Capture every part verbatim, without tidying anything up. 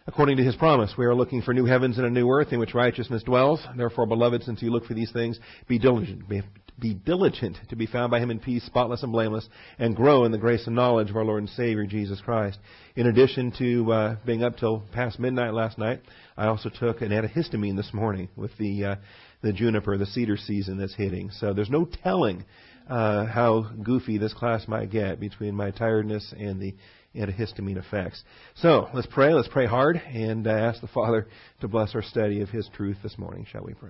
according to His promise. We are looking for new heavens and a new earth in which righteousness dwells. Therefore, beloved, since you look for these things, be diligent. Be, be diligent to be found by Him in peace, spotless and blameless, and grow in the grace and knowledge of our Lord and Savior, Jesus Christ. In addition to uh, being up till past midnight last night, I also took an antihistamine this morning with the uh, the juniper, the cedar season that's hitting. So there's no telling uh, how goofy this class might get between my tiredness and the antihistamine effects. So let's pray. Let's pray hard and uh, ask the Father to bless our study of His truth this morning. Shall we pray?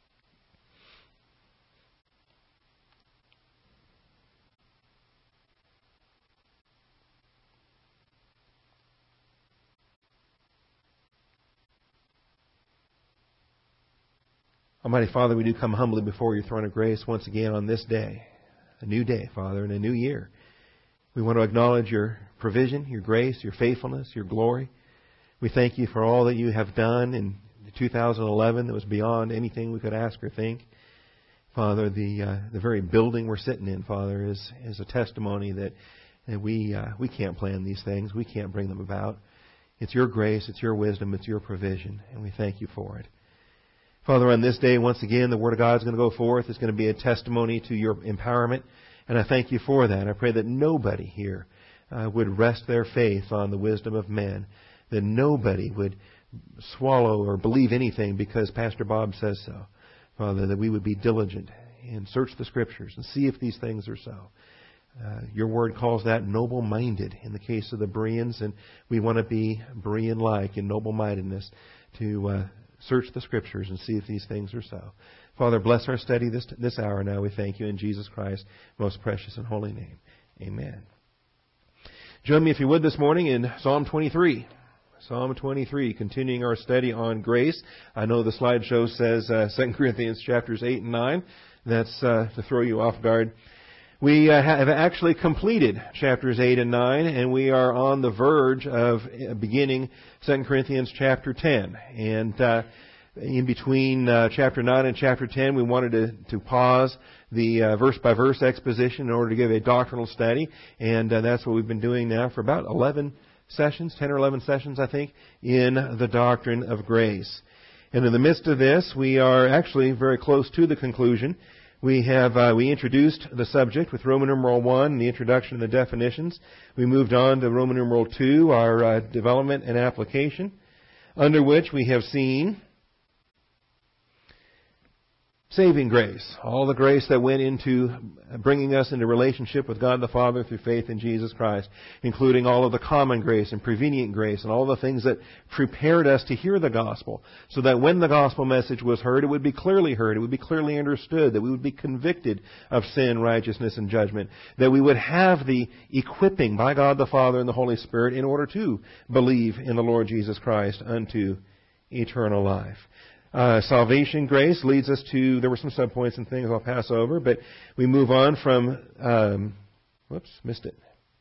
Almighty Father, we do come humbly before your throne of grace once again on this day, a new day, Father, and a new year. We want to acknowledge your provision, your grace, your faithfulness, your glory. We thank you for all that you have done in two thousand eleven that was beyond anything we could ask or think. Father, the uh, the very building we're sitting in, Father, is is a testimony that, that we uh, we can't plan these things. We can't bring them about. It's your grace, it's your wisdom, it's your provision, and we thank you for it. Father, on this day, once again, the Word of God is going to go forth. It's going to be a testimony to your empowerment. And I thank you for that. I pray that nobody here uh, would rest their faith on the wisdom of men. That nobody would swallow or believe anything because Pastor Bob says so. Father, that we would be diligent and search the Scriptures and see if these things are so. Uh, your Word calls that noble-minded in the case of the Bereans. And we want to be Berean-like in noble-mindedness to uh, search the Scriptures and see if these things are so. Father, bless our study this this hour now. We thank you in Jesus Christ's most precious and holy name. Amen. Join me, if you would, this morning in Psalm twenty-three. Psalm twenty-three, continuing our study on grace. I know the slideshow says uh, Second Corinthians chapters eight and nine. That's uh, to throw you off guard. We uh, have actually completed chapters eight and nine, and we are on the verge of beginning Second Corinthians chapter ten. And uh, in between uh, chapter nine and chapter ten, we wanted to, to pause the uh, verse-by-verse exposition in order to give a doctrinal study, and uh, that's what we've been doing now for about eleven sessions, ten or eleven sessions, I think, in the doctrine of grace. And in the midst of this, we are actually very close to the conclusion. We have uh, we introduced the subject with Roman numeral one and the introduction and the definitions. We moved on to Roman numeral two, our uh, development and application, under which we have seen saving grace, all the grace that went into bringing us into relationship with God the Father through faith in Jesus Christ, including all of the common grace and prevenient grace and all the things that prepared us to hear the gospel, so that when the gospel message was heard, it would be clearly heard, it would be clearly understood, that we would be convicted of sin, righteousness, and judgment, that we would have the equipping by God the Father and the Holy Spirit in order to believe in the Lord Jesus Christ unto eternal life. Uh, salvation grace leads us to, there were some subpoints and things I'll pass over, but we move on from, um, whoops, missed it.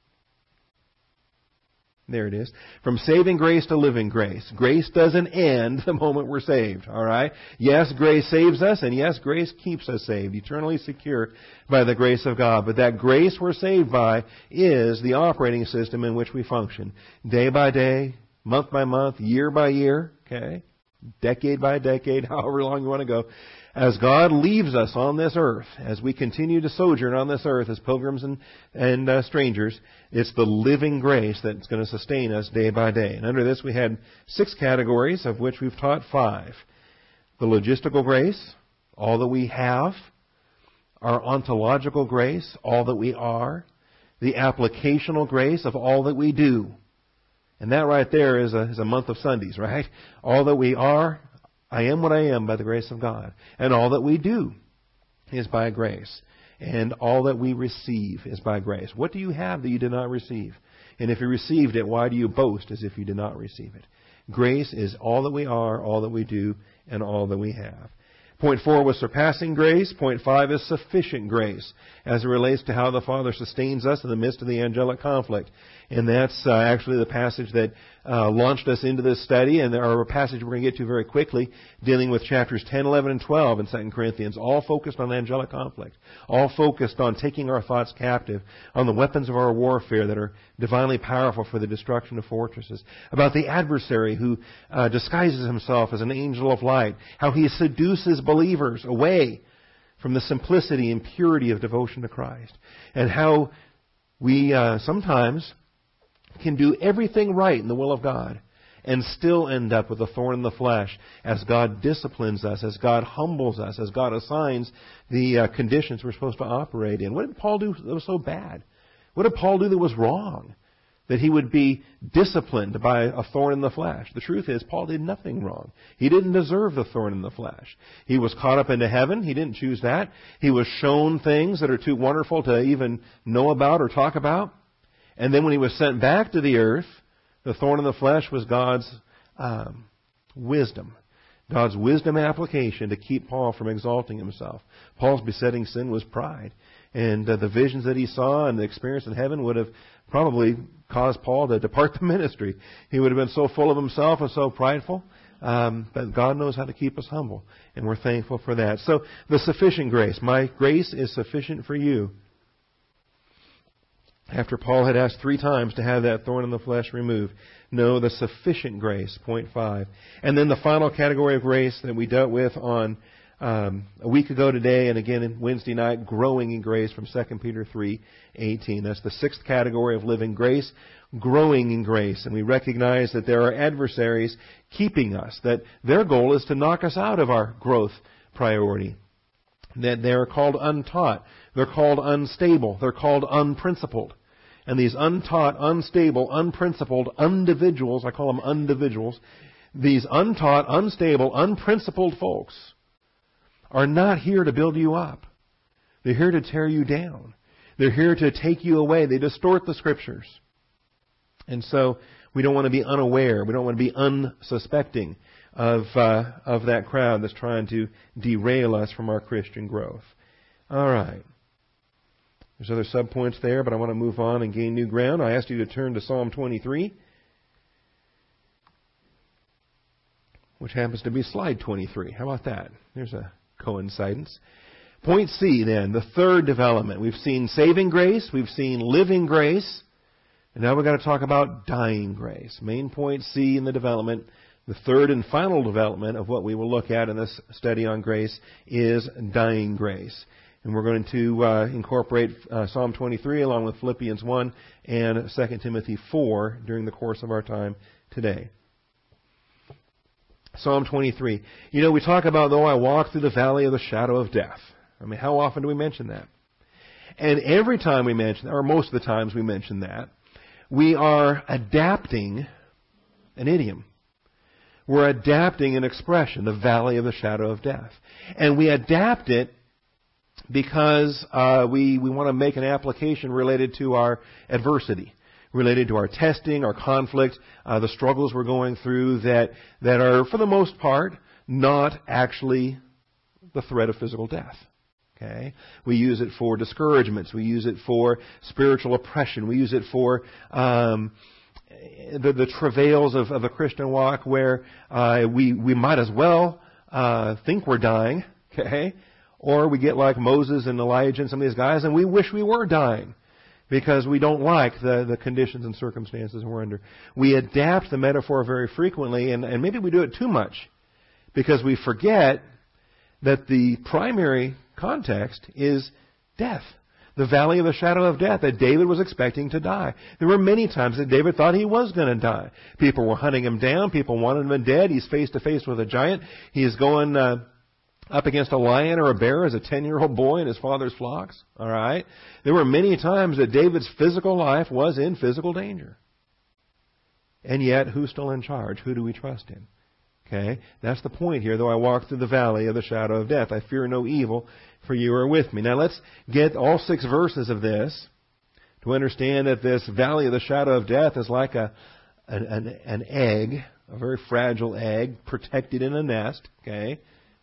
There it is. From saving grace to living grace. Grace doesn't end the moment we're saved, all right? Yes, grace saves us, and yes, grace keeps us saved, eternally secure by the grace of God. But that grace we're saved by is the operating system in which we function. Day by day, month by month, year by year, okay? Decade by decade, however long you want to go. As God leaves us on this earth, as we continue to sojourn on this earth as pilgrims and, and uh, strangers, it's the living grace that's going to sustain us day by day. And under this we had six categories, of which we've taught five. The logistical grace, all that we have. Our ontological grace, all that we are. The applicational grace of all that we do. And that right there is a, is a month of Sundays, right? All that we are, I am what I am by the grace of God. And all that we do is by grace. And all that we receive is by grace. What do you have that you did not receive? And if you received it, why do you boast as if you did not receive it? Grace is all that we are, all that we do, and all that we have. Point four was surpassing grace. Point five is sufficient grace, as it relates to how the Father sustains us in the midst of the angelic conflict. And that's uh, actually the passage that uh, launched us into this study, and our passage we're going to get to very quickly, dealing with chapters ten, eleven, and twelve in Second Corinthians, all focused on angelic conflict, all focused on taking our thoughts captive, on the weapons of our warfare that are divinely powerful for the destruction of fortresses, about the adversary who uh, disguises himself as an angel of light, how he seduces believers away from the simplicity and purity of devotion to Christ, and how we uh, sometimes can do everything right in the will of God and still end up with a thorn in the flesh as God disciplines us, as God humbles us, as God assigns the uh, conditions we're supposed to operate in. What did Paul do that was so bad? What did Paul do that was wrong? That he would be disciplined by a thorn in the flesh. The truth is, Paul did nothing wrong. He didn't deserve the thorn in the flesh. He was caught up into heaven. He didn't choose that. He was shown things that are too wonderful to even know about or talk about. And then when he was sent back to the earth, the thorn in the flesh was God's um, wisdom. God's wisdom application to keep Paul from exalting himself. Paul's besetting sin was pride. And uh, the visions that he saw and the experience in heaven would have probably caused Paul to depart the ministry. He would have been so full of himself and so prideful. Um, but God knows how to keep us humble. And we're thankful for that. So the sufficient grace. My grace is sufficient for you. After Paul had asked three times to have that thorn in the flesh removed. No, the sufficient grace, point five. And then the final category of grace that we dealt with on um, a week ago today, and again in Wednesday night, growing in grace from Second Peter three eighteen. That's the sixth category of living grace, growing in grace. And we recognize that there are adversaries keeping us, that their goal is to knock us out of our growth priority. That they're called untaught. They're called unstable. They're called unprincipled. And these untaught, unstable, unprincipled individuals, I call them individuals, these untaught, unstable, unprincipled folks are not here to build you up. They're here to tear you down. They're here to take you away. They distort the Scriptures. And so we don't want to be unaware. We don't want to be unsuspecting of uh, of that crowd that's trying to derail us from our Christian growth. All right. There's other subpoints there, but I want to move on and gain new ground. I asked you to turn to Psalm twenty-three, which happens to be slide twenty-three. How about that? There's a coincidence. Point C, then, the third development. We've seen saving grace. We've seen living grace. And now we've got to talk about dying grace. Main point C in the development. The third and final development of what we will look at in this study on grace is dying grace. And we're going to uh, incorporate uh, Psalm twenty-three along with Philippians one and Second Timothy four during the course of our time today. Psalm twenty-three. You know, we talk about, though I walk through the valley of the shadow of death. I mean, how often do we mention that? And every time we mention, or most of the times we mention that, we are adapting an idiom. We're adapting an expression, the valley of the shadow of death. And we adapt it because uh, we, we want to make an application related to our adversity, related to our testing, our conflict, uh, the struggles we're going through that, that are, for the most part, not actually the threat of physical death. Okay? We use it for discouragements. We use it for spiritual oppression. We use it for um, the, the travails of, of a Christian walk where uh, we, we might as well uh, think we're dying, okay? Or we get like Moses and Elijah and some of these guys, and we wish we were dying because we don't like the, the conditions and circumstances we're under. We adapt the metaphor very frequently, and, and maybe we do it too much because we forget that the primary context is death. The valley of the shadow of death, that David was expecting to die. There were many times that David thought he was going to die. People were hunting him down. People wanted him dead. He's face to face with a giant. He is going uh, up against a lion or a bear as a ten-year-old boy in his father's flocks. All right? There were many times that David's physical life was in physical danger. And yet, who's still in charge? Who do we trust in? Okay, that's the point here. Though I walk through the valley of the shadow of death, I fear no evil, for you are with me. Now let's get all six verses of this to understand that this valley of the shadow of death is like a an, an, an egg, a very fragile egg, protected in a nest. Okay,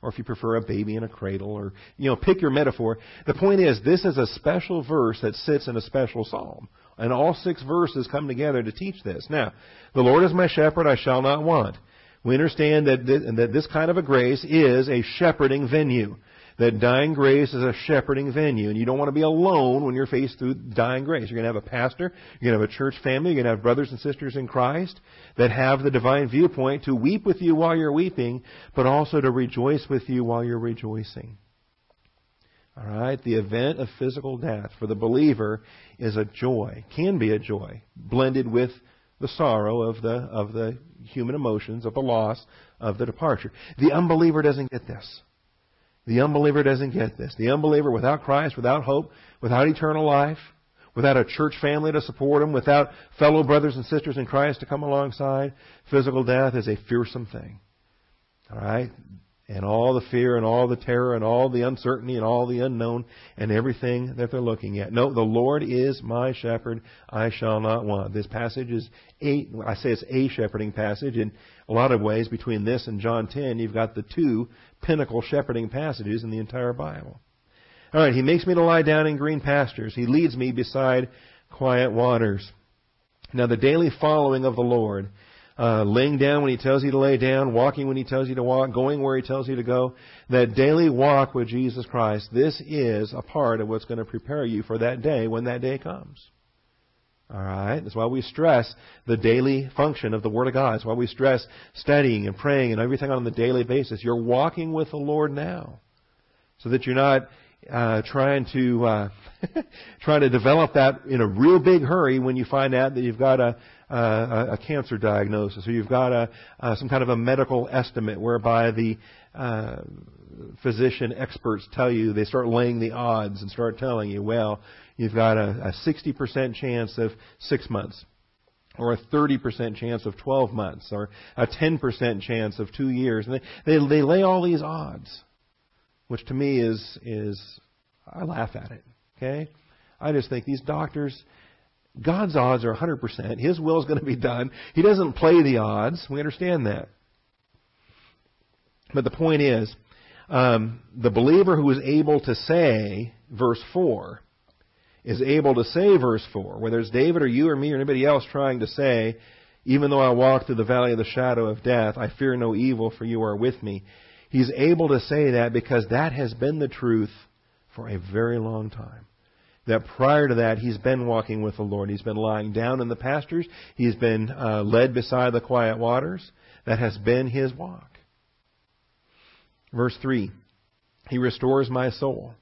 or if you prefer, a baby in a cradle, or, you know, pick your metaphor. The point is, this is a special verse that sits in a special psalm. And all six verses come together to teach this. Now, the Lord is my shepherd, I shall not want. We understand that this, that this kind of a grace is a shepherding venue. That dying grace is a shepherding venue. And you don't want to be alone when you're faced through dying grace. You're going to have a pastor. You're going to have a church family. You're going to have brothers and sisters in Christ that have the divine viewpoint to weep with you while you're weeping, but also to rejoice with you while you're rejoicing. All right? The event of physical death for the believer is a joy, can be a joy, blended with the sorrow of the, of the human emotions, of the loss, of the departure. The unbeliever doesn't get this. The unbeliever doesn't get this. The unbeliever without Christ, without hope, without eternal life, without a church family to support him, without fellow brothers and sisters in Christ to come alongside, physical death is a fearsome thing. All right? And all the fear and all the terror and all the uncertainty and all the unknown and everything that they're looking at. No, the Lord is my shepherd, I shall not want. This passage is a, I say it's a shepherding passage. In a lot of ways, between this and John ten, you've got the two pinnacle shepherding passages in the entire Bible. All right, He makes me to lie down in green pastures. He leads me beside quiet waters. Now, the daily following of the Lord, Uh, laying down when He tells you to lay down, walking when He tells you to walk, going where He tells you to go, that daily walk with Jesus Christ, this is a part of what's going to prepare you for that day when that day comes. All right? That's why we stress the daily function of the Word of God. That's why we stress studying and praying and everything on a daily basis. You're walking with the Lord now, so that you're not uh, trying to uh, trying to develop that in a real big hurry when you find out that you've got a Uh, a cancer diagnosis, or you've got a uh, some kind of a medical estimate whereby the uh, physician experts tell you, they start laying the odds and start telling you, well, you've got a, a sixty percent chance of six months, or a thirty percent chance of twelve months, or a ten percent chance of two years. And they, they, they lay all these odds, which to me is, is, I laugh at it, okay? I just think these doctors, God's odds are one hundred percent. His will is going to be done. He doesn't play the odds. We understand that. But the point is, um, the believer who is able to say, verse four, is able to say, verse four, whether it's David or you or me or anybody else trying to say, even though I walk through the valley of the shadow of death, I fear no evil, for you are with me. He's able to say that because that has been the truth for a very long time. That prior to that, he's been walking with the Lord. He's been lying down in the pastures. He's been uh, led beside the quiet waters. That has been his walk. Verse three, He restores my soul.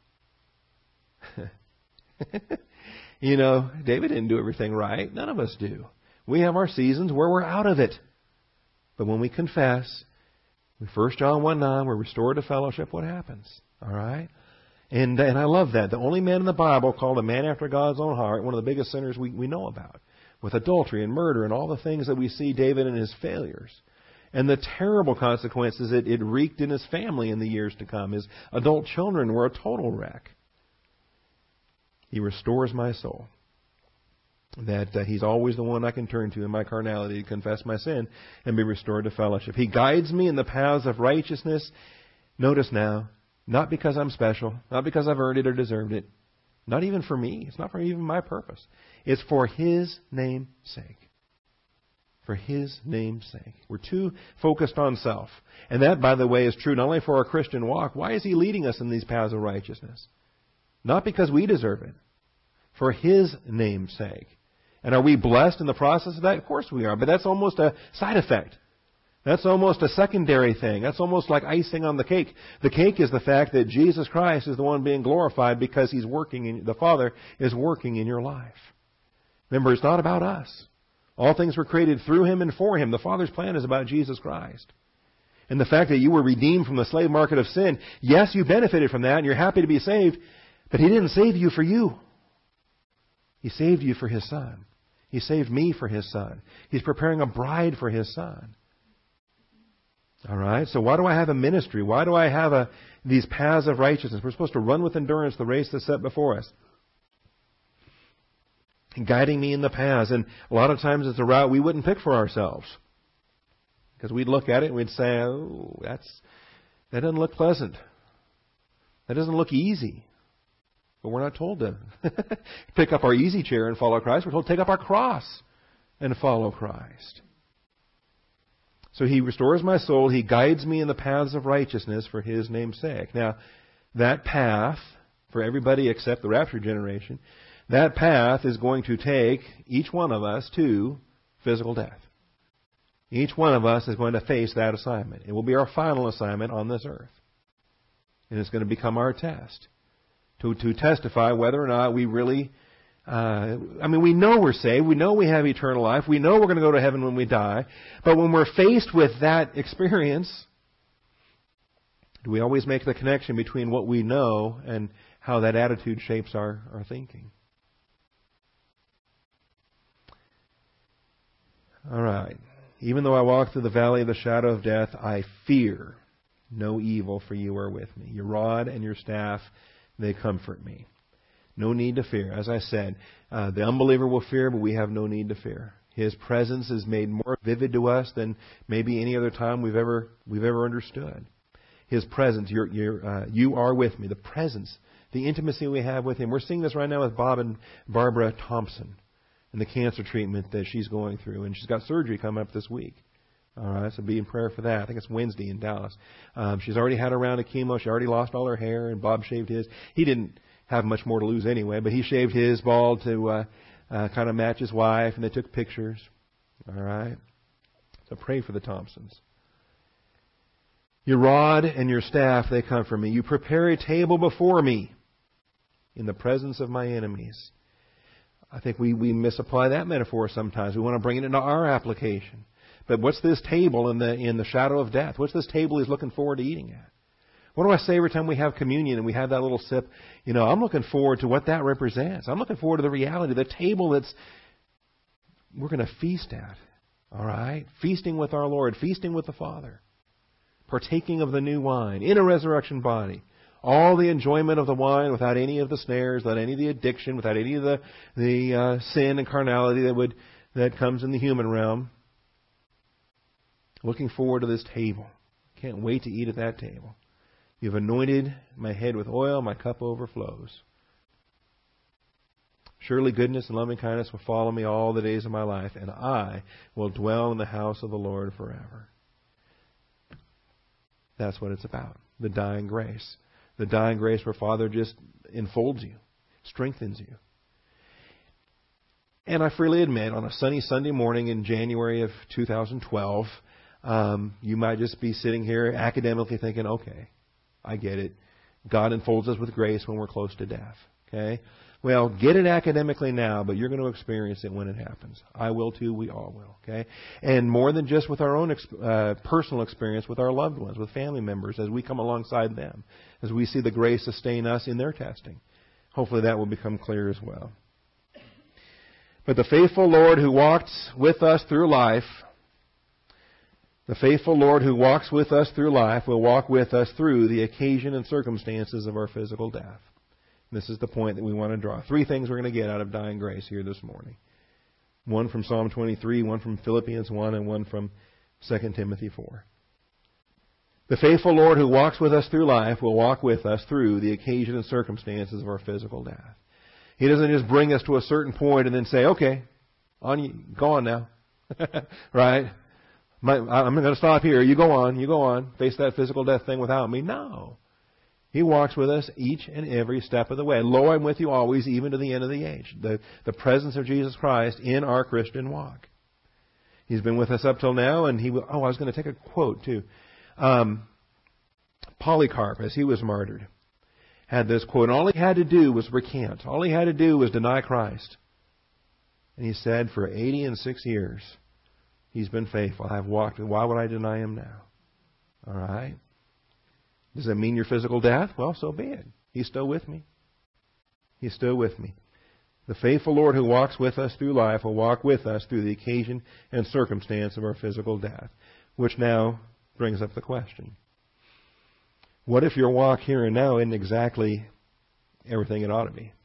You know, David didn't do everything right. None of us do. We have our seasons where we're out of it. But when we confess, First John one nine, we're restored to fellowship. What happens? All right? And and I love that. The only man in the Bible called a man after God's own heart, one of the biggest sinners we, we know about, with adultery and murder and all the things that we see David and his failures. And the terrible consequences it, it wreaked in his family in the years to come. His adult children were a total wreck. He restores my soul. That uh, He's always the one I can turn to in my carnality to confess my sin and be restored to fellowship. He guides me in the paths of righteousness. Notice now, not because I'm special, not because I've earned it or deserved it, not even for me. It's not for even my purpose. It's for His name's sake. For His name's sake. We're too focused on self. And that, by the way, is true not only for our Christian walk. Why is He leading us in these paths of righteousness? Not because we deserve it. For His name's sake. And are we blessed in the process of that? Of course we are. But that's almost a side effect. That's almost a secondary thing. That's almost like icing on the cake. The cake is the fact that Jesus Christ is the one being glorified because He's working in, the Father is working in your life. Remember, it's not about us. All things were created through Him and for Him. The Father's plan is about Jesus Christ. And the fact that you were redeemed from the slave market of sin, yes, you benefited from that and you're happy to be saved, but He didn't save you for you. He saved you for His Son. He saved me for His Son. He's preparing a bride for His Son. All right, so why do I have a ministry? Why do I have a, these paths of righteousness? We're supposed to run with endurance the race that's set before us. Guiding me in the paths. And a lot of times it's a route we wouldn't pick for ourselves. Because we'd look at it and we'd say, oh, that's That doesn't look pleasant. That doesn't look easy. But we're not told to pick up our easy chair and follow Christ. We're told to take up our cross and follow Christ. So He restores my soul. He guides me in the paths of righteousness for His name's sake. Now, that path, for everybody except the rapture generation, that path is going to take each one of us to physical death. Each one of us is going to face that assignment. It will be our final assignment on this earth. And it's going to become our test to, to testify whether or not we really, uh, I mean, we know we're saved. We know we have eternal life. We know we're going to go to heaven when we die. But when we're faced with that experience, do we always make the connection between what we know and how that attitude shapes our, our thinking? All right. Even though I walk through the valley of the shadow of death, I fear no evil, for you are with me. Your rod and your staff, they comfort me. No need to fear. As I said, uh, the unbeliever will fear, but we have no need to fear. His presence is made more vivid to us than maybe any other time we've ever we've ever understood. His presence, you're, you're, uh, you are with me. The presence, the intimacy we have with Him. We're seeing this right now with Bob and Barbara Thompson and the cancer treatment that she's going through. And she's got surgery coming up this week. All right, so be in prayer for that. I think it's Wednesday in Dallas. Um, she's already had a round of chemo. She already lost all her hair, and Bob shaved his. He didn't have much more to lose anyway, but he shaved his bald to uh, uh, kind of match his wife, and they took pictures. All right, so pray for the Thompsons. Your rod and your staff, they comfort me. You prepare a table before me in the presence of my enemies. I think we, we misapply that metaphor sometimes. We want to bring it into our application. But what's this table in the in the shadow of death? What's this table He's looking forward to eating at? What do I say every time we have communion and we have that little sip? You know, I'm looking forward to what that represents. I'm looking forward to the reality, the table that's we're going to feast at. All right? Feasting with our Lord, feasting with the Father. Partaking of the new wine in a resurrection body. All the enjoyment of the wine without any of the snares, without any of the addiction, without any of the the uh, sin and carnality that would that comes in the human realm. Looking forward to this table. Can't wait to eat at that table. You've anointed my head with oil, my cup overflows. Surely goodness and loving kindness will follow me all the days of my life, and I will dwell in the house of the Lord forever. That's what it's about. The dying grace. The dying grace where Father just enfolds you, strengthens you. And I freely admit, on a sunny Sunday morning in January of two thousand twelve, um, you might just be sitting here academically thinking, okay, I get it. God enfolds us with grace when we're close to death. Okay? Well, get it academically now, but you're going to experience it when it happens. I will too. We all will. Okay? And more than just with our own uh, personal experience with our loved ones, with family members, as we come alongside them, as we see the grace sustain us in their testing. Hopefully that will become clear as well. But the faithful Lord who walks with us through life, the faithful Lord who walks with us through life will walk with us through the occasion and circumstances of our physical death. This is the point that we want to draw. Three things we're going to get out of dying grace here this morning. One from Psalm twenty-three, one from Philippians one, and one from Second Timothy four. The faithful Lord who walks with us through life will walk with us through the occasion and circumstances of our physical death. He doesn't just bring us to a certain point and then say, okay, on you, go on now. Right? My, I'm going to stop here. You go on. You go on. Face that physical death thing without me. No. He walks with us each and every step of the way. Lo, I'm with you always, even to the end of the age. The, the presence of Jesus Christ in our Christian walk. He's been with us up till now, and he will. Oh, I was going to take a quote, too. Um, Polycarp, as he was martyred, had this quote. And all he had to do was recant. All he had to do was deny Christ. And he said, for eighty and six years, He's been faithful. I've walked. Why would I deny Him now? All right. Does that mean your physical death? Well, so be it. He's still with me. He's still with me. The faithful Lord who walks with us through life will walk with us through the occasion and circumstance of our physical death. Which now brings up the question. What if your walk here and now isn't exactly everything it ought to be?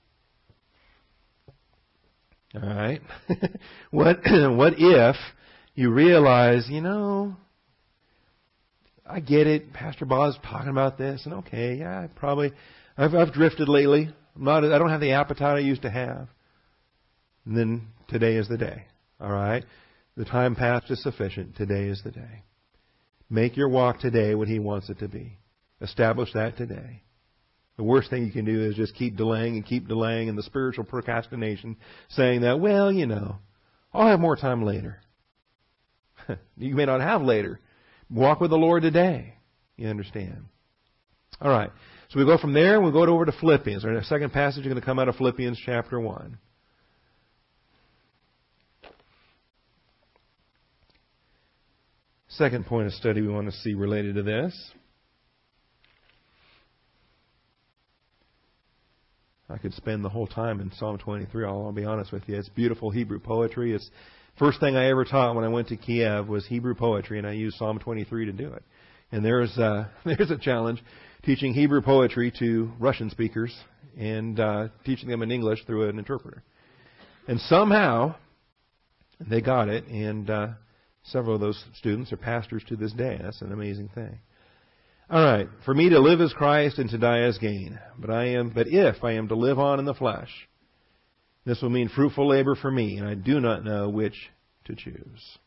All right. what what if you realize, you know, I get it. Pastor Bob's talking about this, and okay, yeah, I probably, I've, I've drifted lately. I'm not, I don't have the appetite I used to have. And then today is the day. All right? The time past is sufficient. Today is the day. Make your walk today what He wants it to be. Establish that today. The worst thing you can do is just keep delaying and keep delaying, and the spiritual procrastination, saying that, well, you know, I'll have more time later. You may not have later. Walk with the Lord today. You understand? All right. So we go from there and we go over to Philippians. Our second passage is going to come out of Philippians chapter one. Second point of study we want to see related to this. I could spend the whole time in Psalm twenty-three. I'll, I'll be honest with you. It's beautiful Hebrew poetry. It's first thing I ever taught when I went to Kiev was Hebrew poetry, and I used Psalm twenty-three to do it. And there's uh, there's a challenge teaching Hebrew poetry to Russian speakers and uh, teaching them in English through an interpreter. And somehow they got it, and uh, several of those students are pastors to this day. That's an amazing thing. All right, for me to live as Christ and to die as gain. But I am, but if I am to live on in the flesh, this will mean fruitful labor for me, and I do not know which to choose.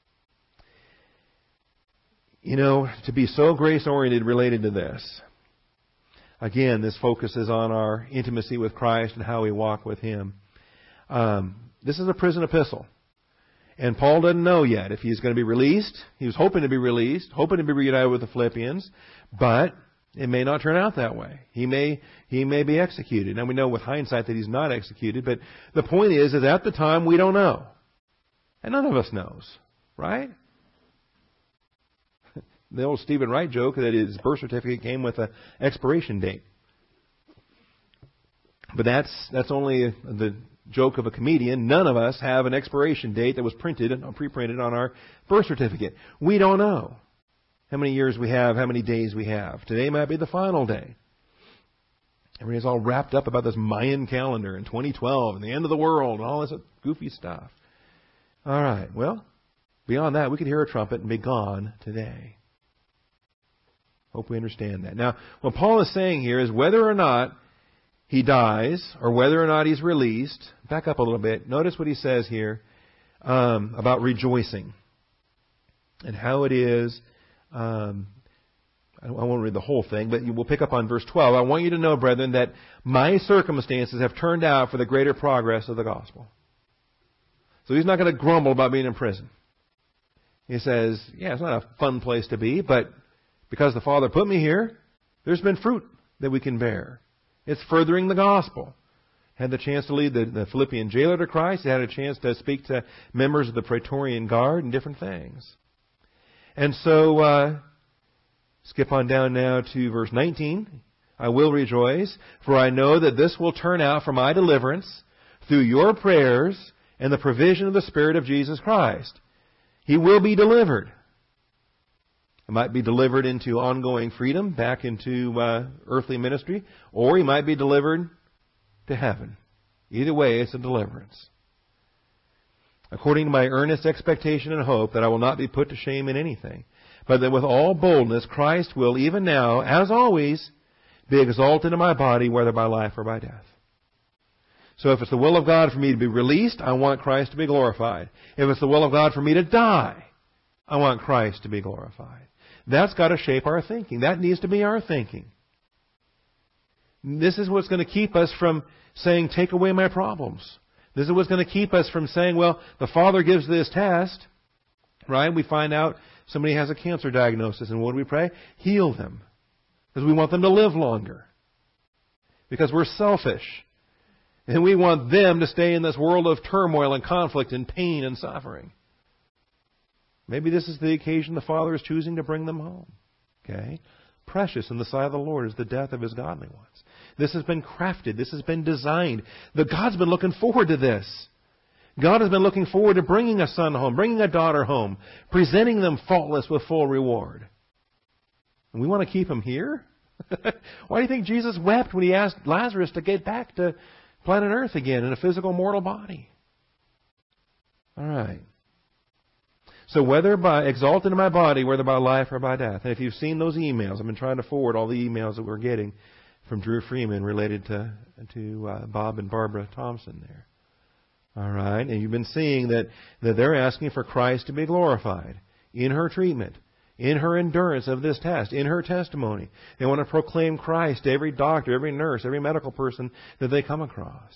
You know, to be so grace-oriented related to this, again, this focuses on our intimacy with Christ and how we walk with Him. Um, this is a prison epistle. And Paul doesn't know yet if he's going to be released. He was hoping to be released, hoping to be reunited with the Philippians, but it may not turn out that way. He may he may be executed. Now we know with hindsight that he's not executed, but the point is that at the time we don't know. And none of us knows, right? The old Stephen Wright joke that his birth certificate came with an expiration date. But that's that's only the joke of a comedian. None of us have an expiration date that was printed and pre-printed on our birth certificate. We don't know how many years we have, how many days we have. Today might be the final day. Everybody's all wrapped up about this Mayan calendar in twenty twelve and the end of the world and all this goofy stuff. All right, well, beyond that, we could hear a trumpet and be gone today. Hope we understand that. Now, what Paul is saying here is whether or not he dies or whether or not he's released. Back up a little bit. Notice what he says here um, about rejoicing and how it is. Um, I won't read the whole thing, but we'll pick up on verse twelve. I want you to know, brethren, that my circumstances have turned out for the greater progress of the gospel. So he's not going to grumble about being in prison. He says, yeah, it's not a fun place to be, but because the Father put me here, there's been fruit that we can bear. It's furthering the gospel. Had the chance to lead the, the Philippian jailer to Christ. He had a chance to speak to members of the Praetorian Guard and different things. And so, uh, skip on down now to verse nineteen. I will rejoice, for I know that this will turn out for my deliverance through your prayers and the provision of the Spirit of Jesus Christ. He will be delivered. He might be delivered into ongoing freedom, back into uh, earthly ministry, or he might be delivered to heaven. Either way, it's a deliverance. According to my earnest expectation and hope that I will not be put to shame in anything, but that with all boldness Christ will, even now, as always, be exalted in my body, whether by life or by death. So if it's the will of God for me to be released, I want Christ to be glorified. If it's the will of God for me to die, I want Christ to be glorified. That's got to shape our thinking. That needs to be our thinking. This is what's going to keep us from saying, take away my problems. This is what's going to keep us from saying, well, the Father gives this test, right? We find out somebody has a cancer diagnosis, and what do we pray? Heal them. Because we want them to live longer. Because we're selfish. And we want them to stay in this world of turmoil and conflict and pain and suffering. Maybe this is the occasion the Father is choosing to bring them home. Okay? Precious in the sight of the Lord is the death of His godly ones. This has been crafted. This has been designed. The God's been looking forward to this. God has been looking forward to bringing a son home, bringing a daughter home, presenting them faultless with full reward. And we want to keep them here? Why do you think Jesus wept when He asked Lazarus to get back to planet Earth again in a physical mortal body? All right. So whether by exalted in my body, whether by life or by death. And if you've seen those emails, I've been trying to forward all the emails that we're getting from Drew Freeman related to to uh, Bob and Barbara Thompson there. All right, and you've been seeing that, that they're asking for Christ to be glorified in her treatment, in her endurance of this test, in her testimony. They want to proclaim Christ to every doctor, every nurse, every medical person that they come across.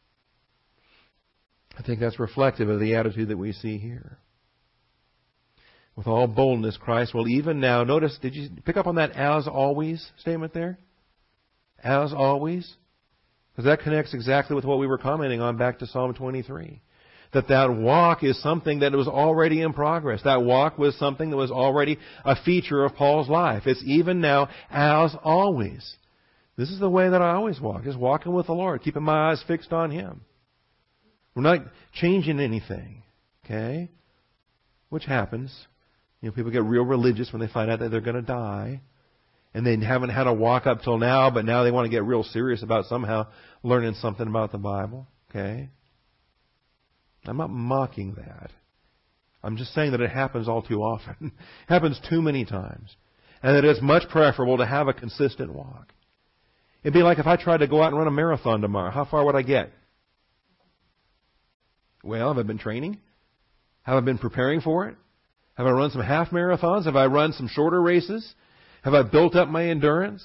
I think that's reflective of the attitude that we see here. With all boldness, Christ will even now, notice, did you pick up on that as always statement there? As always? Because that connects exactly with what we were commenting on back to Psalm twenty-three. That that walk is something that was already in progress. That walk was something that was already a feature of Paul's life. It's even now as always. This is the way that I always walk, just walking with the Lord, keeping my eyes fixed on Him. We're not changing anything, okay? Which happens. You know, people get real religious when they find out that they're going to die. And they haven't had a walk up till now, but now they want to get real serious about somehow learning something about the Bible. Okay? I'm not mocking that. I'm just saying that it happens all too often. It happens too many times. And that it's much preferable to have a consistent walk. It'd be like if I tried to go out and run a marathon tomorrow. How far would I get? Well, have I been training? Have I been preparing for it? Have I run some half marathons? Have I run some shorter races? Have I built up my endurance?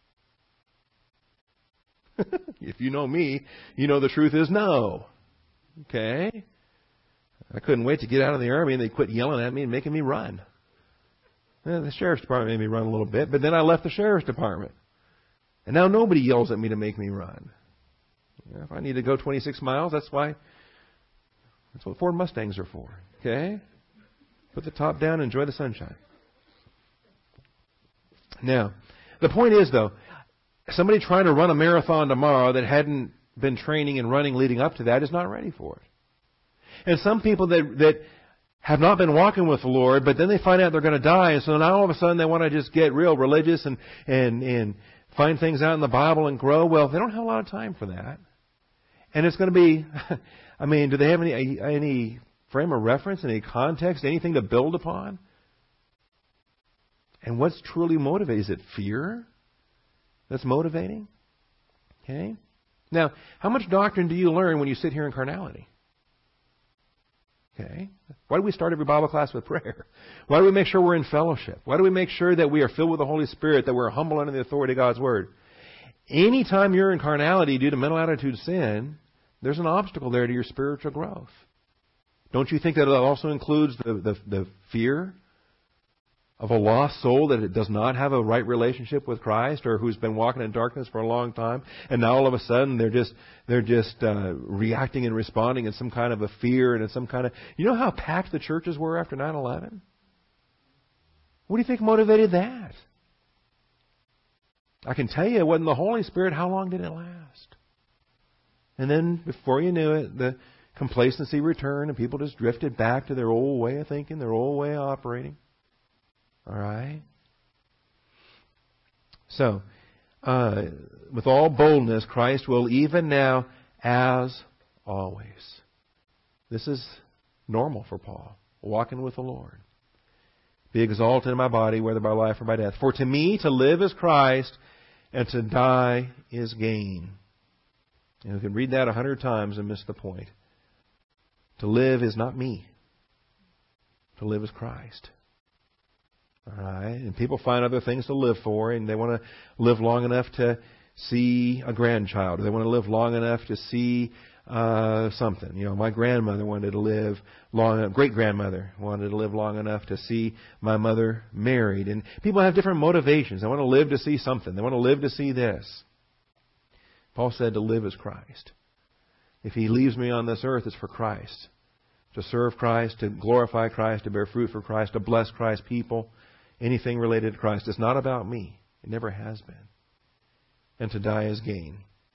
If you know me, you know the truth is no. Okay? I couldn't wait to get out of the Army and they quit yelling at me and making me run. Well, the Sheriff's Department made me run a little bit, but then I left the Sheriff's Department. And now nobody yells at me to make me run. You know, if I need to go twenty-six miles, that's why, that's what Ford Mustangs are for. Okay? Put the top down and enjoy the sunshine. Now, the point is, though, somebody trying to run a marathon tomorrow that hadn't been training and running leading up to that is not ready for it. And some people that that have not been walking with the Lord, but then they find out they're going to die, and so now all of a sudden they want to just get real religious and, and, and find things out in the Bible and grow. Well, they don't have a lot of time for that. And it's going to be, I mean, do they have any any frame of reference, any context, anything to build upon? And what's truly motivating? Is it fear that's motivating? Okay. Now, how much doctrine do you learn when you sit here in carnality? Okay. Why do we start every Bible class with prayer? Why do we make sure we're in fellowship? Why do we make sure that we are filled with the Holy Spirit, that we're humble under the authority of God's Word? Anytime you're in carnality due to mental attitude sin, there's an obstacle there to your spiritual growth. Don't you think that it also includes the, the, the fear of a lost soul that it does not have a right relationship with Christ, or who's been walking in darkness for a long time, and now all of a sudden they're just they're just uh, reacting and responding in some kind of a fear and in some kind of... You know how packed the churches were after nine eleven? What do you think motivated that? I can tell you it wasn't the Holy Spirit. How long did it last? And then before you knew it, the complacency returned and people just drifted back to their old way of thinking, their old way of operating. All right? So, uh, with all boldness, Christ will even now, as always. This is normal for Paul, walking with the Lord. Be exalted in my body, whether by life or by death. For to me, to live is Christ, and to die is gain. And we can read that a hundred times and miss the point. To live is not me. To live is Christ. All right, and people find other things to live for, and they want to live long enough to see a grandchild, or they want to live long enough to see uh, something. You know, my grandmother wanted to live long. Great grandmother wanted to live long enough to see my mother married, and people have different motivations. They want to live to see something. They want to live to see this. Paul said, "To live is Christ. If He leaves me on this earth, it's for Christ, to serve Christ, to glorify Christ, to bear fruit for Christ, to bless Christ's people." Anything related to Christ. It's not about me. It never has been. And to die is gain.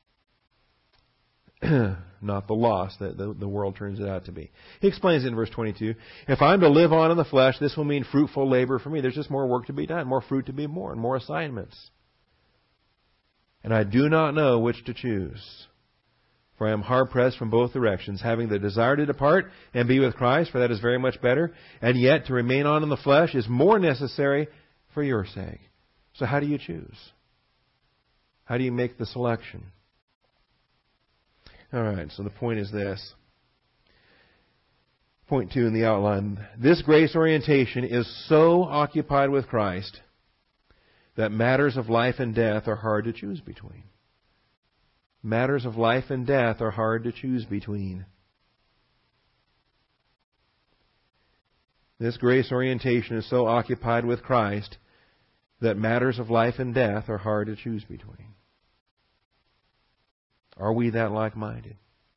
Not the loss that the, the world turns it out to be. He explains in verse twenty-two, if I'm to live on in the flesh, this will mean fruitful labor for me. There's just more work to be done, more fruit to be borne, more assignments. And I do not know which to choose. For I am hard-pressed from both directions, having the desire to depart and be with Christ, for that is very much better, and yet to remain on in the flesh is more necessary for your sake. So how do you choose? How do you make the selection? All right, so the point is this. Point two in the outline. This grace orientation is so occupied with Christ that matters of life and death are hard to choose between. Matters of life and death are hard to choose between. This grace orientation is so occupied with Christ that matters of life and death are hard to choose between. Are we that like-minded?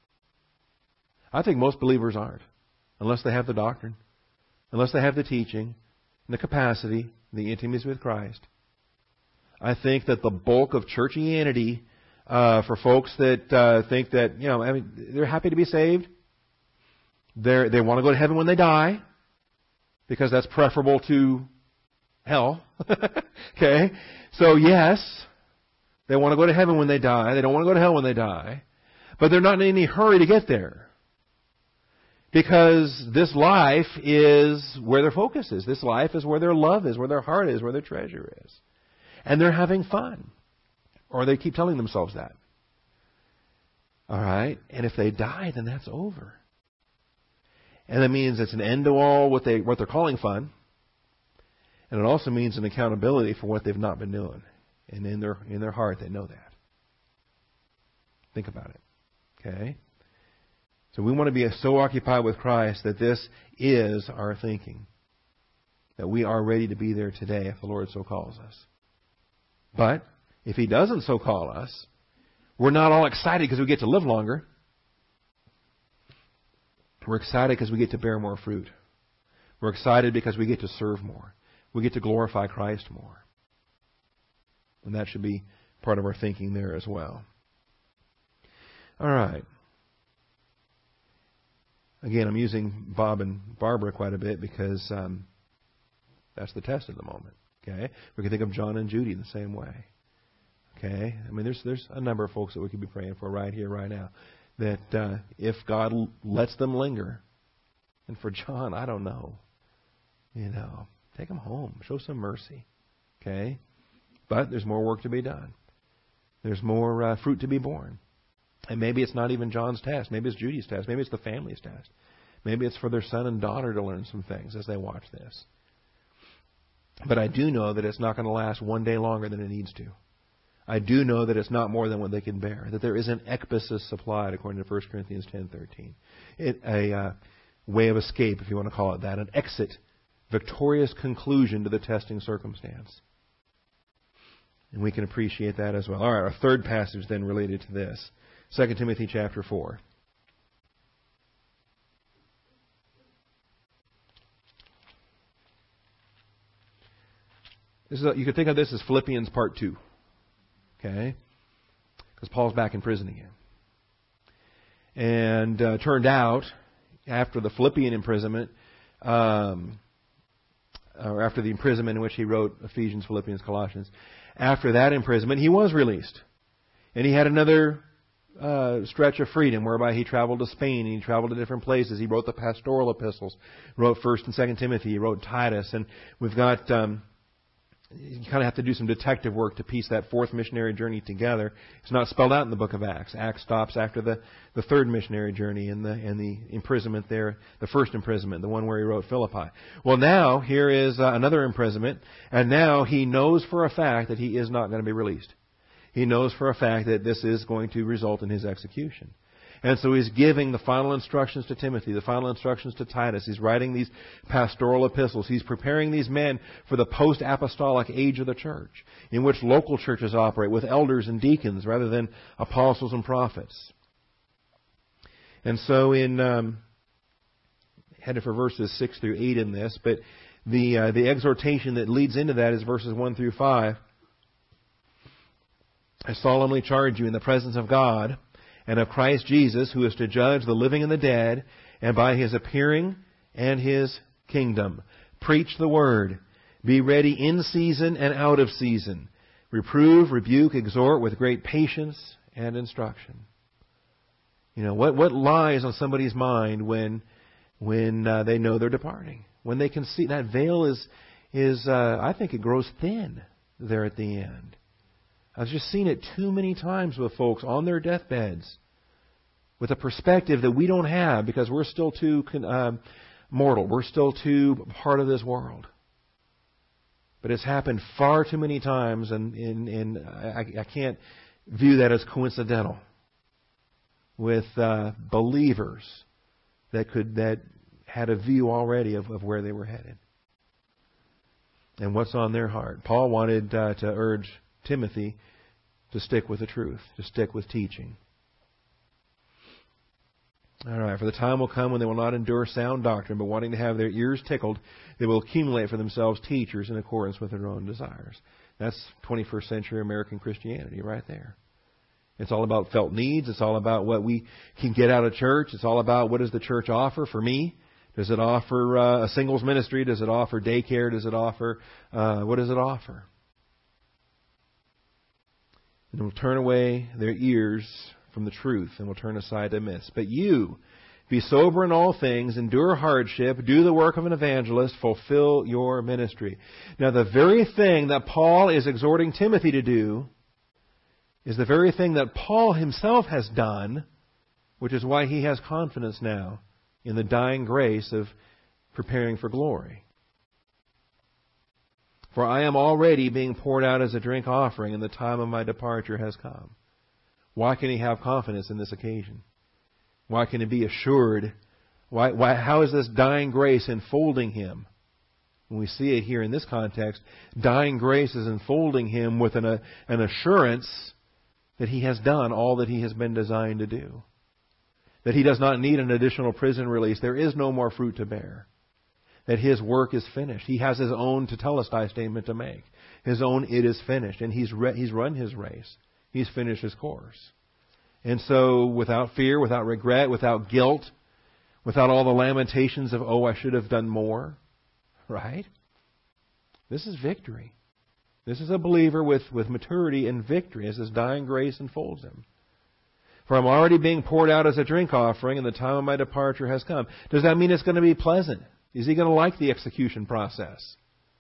I think most believers aren't, unless they have the doctrine, unless they have the teaching, the capacity, the intimacy with Christ. I think that the bulk of churchianity, uh, for folks that uh, think that, you know, I mean, they're happy to be saved. They they want to go to heaven when they die, because that's preferable to hell. Okay? So yes, they want to go to heaven when they die. They don't want to go to hell when they die. But they're not in any hurry to get there. Because this life is where their focus is. This life is where their love is, where their heart is, where their treasure is. And they're having fun. Or they keep telling themselves that. All right? And if they die, then that's over. And that means it's an end to all what, they, what they're calling fun. And it also means an accountability for what they've not been doing. And in their, in their heart, they know that. Think about it. Okay? So we want to be so occupied with Christ that this is our thinking. That we are ready to be there today if the Lord so calls us. But if He doesn't so call us, we're not all excited because we get to live longer. We're excited because we get to bear more fruit. We're excited because we get to serve more. We get to glorify Christ more. And that should be part of our thinking there as well. All right. Again, I'm using Bob and Barbara quite a bit because um, that's the test at the moment. Okay, we can think of John and Judy in the same way. Okay, I mean, there's there's a number of folks that we could be praying for right here, right now. That uh, if God lets them linger, and for John, I don't know, you know, take him home, show some mercy. Okay, but there's more work to be done. There's more uh, fruit to be borne. And maybe it's not even John's test. Maybe it's Judy's test. Maybe it's the family's test. Maybe it's for their son and daughter to learn some things as they watch this. But I do know that it's not going to last one day longer than it needs to. I do know that it's not more than what they can bear. That there is an ekbasis supplied, according to First Corinthians ten thirteen. It, a uh, way of escape, if you want to call it that. An exit, victorious conclusion to the testing circumstance. And we can appreciate that as well. All right, our third passage then related to this. Second Timothy chapter four. This is a, you could think of this as Philippians part two. Okay? Because Paul's back in prison again. And uh, turned out, after the Philippian imprisonment, um, or after the imprisonment in which he wrote Ephesians, Philippians, Colossians, after that imprisonment, he was released. And he had another uh, stretch of freedom whereby he traveled to Spain and he traveled to different places. He wrote the pastoral epistles, wrote First and Second Timothy, he wrote Titus. And we've got... Um, You kind of have to do some detective work to piece that fourth missionary journey together. It's not spelled out in the book of Acts. Acts stops after the, the third missionary journey and the and the imprisonment there, the first imprisonment, the one where he wrote Philippi. Well, now here is uh, another imprisonment, and now he knows for a fact that he is not going to be released. He knows for a fact that this is going to result in his execution. And so he's giving the final instructions to Timothy, the final instructions to Titus. He's writing these pastoral epistles. He's preparing these men for the post-apostolic age of the church, in which local churches operate with elders and deacons rather than apostles and prophets. And so in, um, headed for verses six through eight in this, but the, uh, the exhortation that leads into that is verses one through five. I solemnly charge you in the presence of God and of Christ Jesus, who is to judge the living and the dead, and by His appearing and His kingdom. Preach the word. Be ready in season and out of season. Reprove, rebuke, exhort with great patience and instruction. You know, what, what lies on somebody's mind when when uh, they know they're departing? When they can see that veil is, is uh, I think it grows thin there at the end. I've just seen it too many times with folks on their deathbeds with a perspective that we don't have because we're still too um, mortal. We're still too part of this world. But it's happened far too many times, and, and, and I, I can't view that as coincidental with uh, believers that could that had a view already of, of where they were headed and what's on their heart. Paul wanted uh, to urge Timothy to stick with the truth, to stick with teaching. All right, for the time will come when they will not endure sound doctrine, but wanting to have their ears tickled, they will accumulate for themselves teachers in accordance with their own desires. That's twenty-first century American Christianity right there. It's all about felt needs. It's all about what we can get out of church. It's all about what does the church offer for me? Does it offer uh, a singles ministry? Does it offer daycare? Does it offer, uh, what does it offer? And will turn away their ears from the truth and will turn aside to myths. But you, be sober in all things, endure hardship, do the work of an evangelist, fulfill your ministry. Now, the very thing that Paul is exhorting Timothy to do is the very thing that Paul himself has done, which is why he has confidence now in the dying grace of preparing for glory. For I am already being poured out as a drink offering, and the time of my departure has come. Why can he have confidence in this occasion? Why can he be assured? Why, why, how is this dying grace enfolding him? When we see it here in this context, dying grace is enfolding him with an, uh, an assurance that he has done all that he has been designed to do. That he does not need an additional prison release. There is no more fruit to bear. That his work is finished. He has his own tetelestai statement to make. His own it is finished. And he's re- he's run his race. He's finished his course. And so without fear, without regret, without guilt, without all the lamentations of, oh, I should have done more, right? This is victory. This is a believer with, with maturity and victory as his dying grace enfolds him. For I'm already being poured out as a drink offering, and the time of my departure has come. Does that mean it's going to be pleasant? Is he going to like the execution process?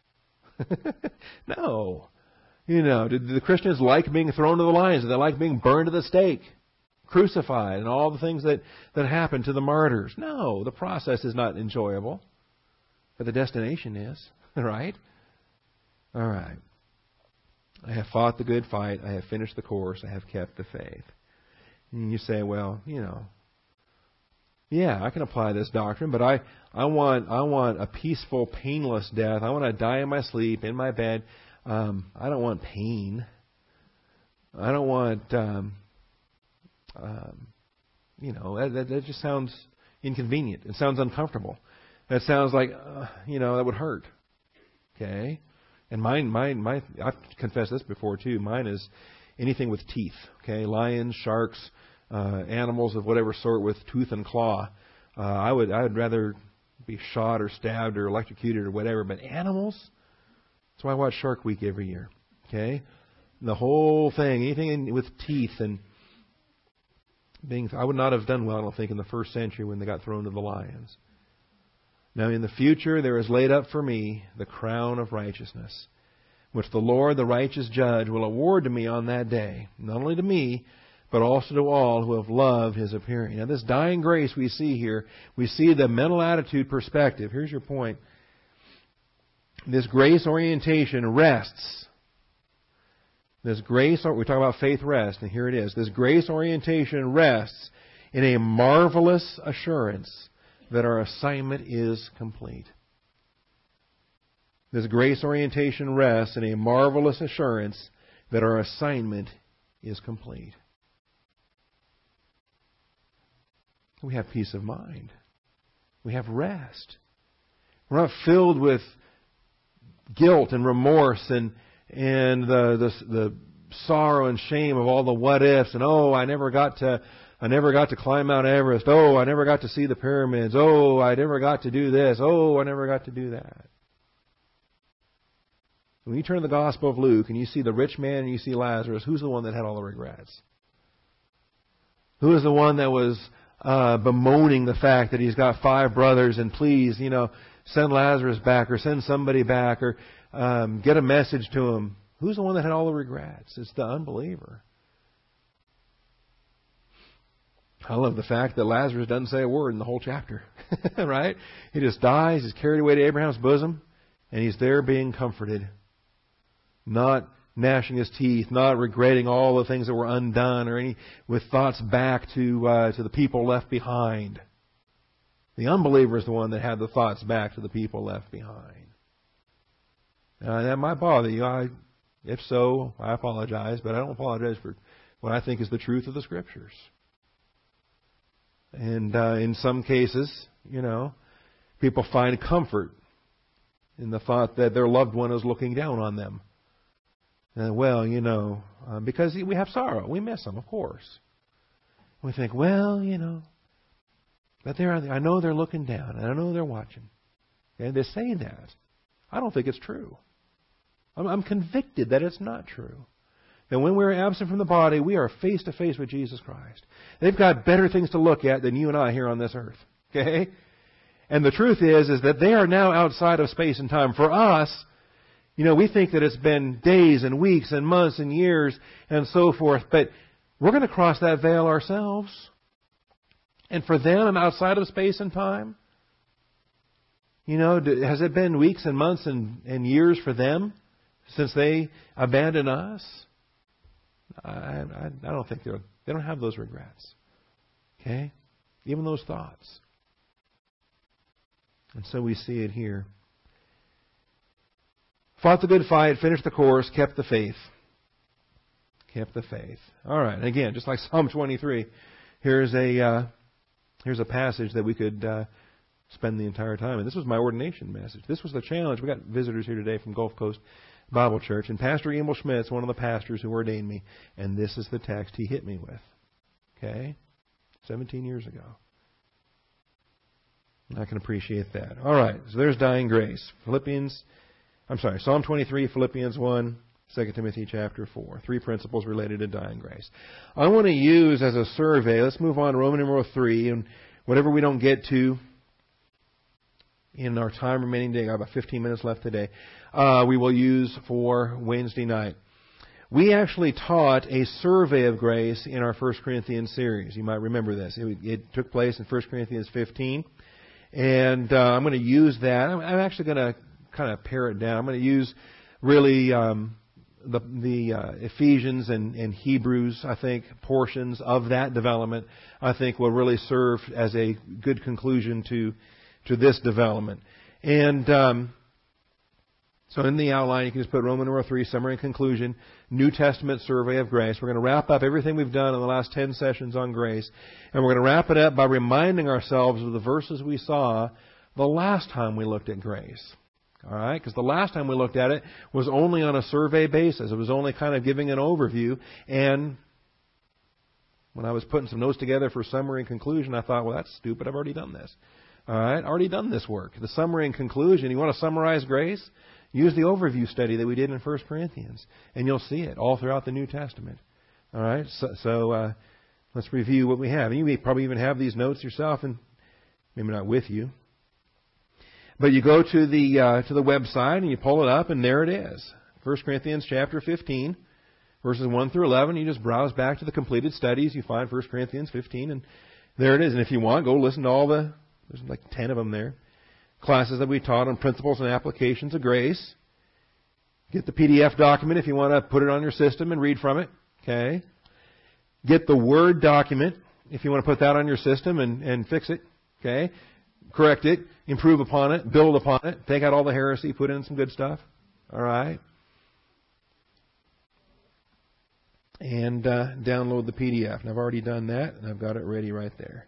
No. You know, did the Christians like being thrown to the lions? Did they like being burned to the stake, crucified, and all the things that, that happened to the martyrs? No, the process is not enjoyable. But the destination is, right? All right. I have fought the good fight. I have finished the course. I have kept the faith. And you say, well, you know, yeah, I can apply this doctrine, but I, I want I want a peaceful, painless death. I want to die in my sleep, in my bed. Um, I don't want pain. I don't want, um, um, you know, that, that just sounds inconvenient. It sounds uncomfortable. That sounds like, uh, you know, that would hurt. Okay? And mine, mine, my, I've confessed this before too. Mine is anything with teeth. Okay? Lions, sharks, uh, animals of whatever sort with tooth and claw. Uh, I would, I would rather be shot or stabbed or electrocuted or whatever. But animals, that's why I watch Shark Week every year. Okay? The whole thing, anything in, with teeth and being, I would not have done well, I don't think, in the first century when they got thrown to the lions. Now in the future there is laid up for me the crown of righteousness, which the Lord, the righteous judge, will award to me on that day, not only to me, but also to all who have loved His appearing. Now this dying grace we see here, we see the mental attitude perspective. Here's your point. This grace orientation rests. This grace, we talk about faith rest, and here it is. This grace orientation rests in a marvelous assurance that our assignment is complete. This grace orientation rests in a marvelous assurance that our assignment is complete. We have peace of mind. We have rest. We're not filled with guilt and remorse and and the, the the sorrow and shame of all the what ifs and oh I never got to I never got to climb Mount Everest. Oh, I never got to see the pyramids. Oh, I never got to do this. Oh, I never got to do that. When you turn to the Gospel of Luke and you see the rich man and you see Lazarus, who's the one that had all the regrets? Who is the one that was uh, bemoaning the fact that he's got five brothers and please, you know, send Lazarus back or send somebody back or um, get a message to him? Who's the one that had all the regrets? It's the unbeliever. I love the fact that Lazarus doesn't say a word in the whole chapter. Right? He just dies. He's carried away to Abraham's bosom. And he's there being comforted. Not gnashing his teeth. Not regretting all the things that were undone. Or any with thoughts back to uh, to the people left behind. The unbeliever is the one that had the thoughts back to the people left behind. Uh, that might bother you. I, if so, I apologize. But I don't apologize for what I think is the truth of the Scriptures. And uh, in some cases, you know, people find comfort in the thought that their loved one is looking down on them. And, well, you know, uh, because we have sorrow. We miss them, of course. We think, well, you know, but they're, I know they're looking down. And I know they're watching. And they're saying that. I don't think it's true. I'm, I'm convicted that it's not true. That when we're absent from the body, we are face to face with Jesus Christ. They've got better things to look at than you and I here on this earth. Okay? And the truth is, is that they are now outside of space and time. For us, you know, we think that it's been days and weeks and months and years and so forth. But we're going to cross that veil ourselves. And for them, outside of space and time, you know, has it been weeks and months and, and years for them since they abandoned us? I, I, I don't think they're, they don't have those regrets. Okay? Even those thoughts. And so we see it here. Fought the good fight, finished the course, kept the faith. Kept the faith. All right. And again, just like Psalm twenty-three, here's a uh, here's a passage that we could uh, spend the entire time. And this was my ordination message. This was the challenge. We got visitors here today from Gulf Coast Bible Church, and Pastor Emil Schmidt's one of the pastors who ordained me, and this is the text he hit me with. Okay? seventeen years ago. I can appreciate that. All right, so there's dying grace. Philippians, I'm sorry, Psalm twenty-three, Philippians one, Second Timothy chapter four. Three principles related to dying grace. I want to use as a survey, let's move on to Roman numeral three, and whatever we don't get to in our time remaining today, I have about fifteen minutes left today, uh, we will use for Wednesday night. We actually taught a survey of grace in our First Corinthians series. You might remember this. It, it took place in First Corinthians fifteen. And uh, I'm going to use that. I'm, I'm actually going to kind of pare it down. I'm going to use really um, the, the uh, Ephesians and, and Hebrews, I think, portions of that development, I think, will really serve as a good conclusion to to this development. And um, so in the outline, you can just put Roman numeral three, summary and conclusion, New Testament survey of grace. We're going to wrap up everything we've done in the last ten sessions on grace. And we're going to wrap it up by reminding ourselves of the verses we saw the last time we looked at grace. All right? Because the last time we looked at it was only on a survey basis. It was only kind of giving an overview. And when I was putting some notes together for summary and conclusion, I thought, well, that's stupid. I've already done this. All right? Already done this work. The summary and conclusion. You want to summarize grace? Use the overview study that we did in First Corinthians, and you'll see it all throughout the New Testament. All right, so, so uh, let's review what we have. And you may probably even have these notes yourself, and maybe not with you. But you go to the uh, to the website and you pull it up, and there it is, First Corinthians chapter fifteen, verses one through eleven. You just browse back to the completed studies. You find First Corinthians fifteen, and there it is. And if you want, go listen to all the there's like ten of them there. Classes that we taught on principles and applications of grace. Get the P D F document if you want to put it on your system and read from it. Okay. Get the Word document if you want to put that on your system and, and fix it. Okay. Correct it, improve upon it, build upon it, take out all the heresy, put in some good stuff. All right. And uh, download the P D F. And I've already done that, and I've got it ready right there.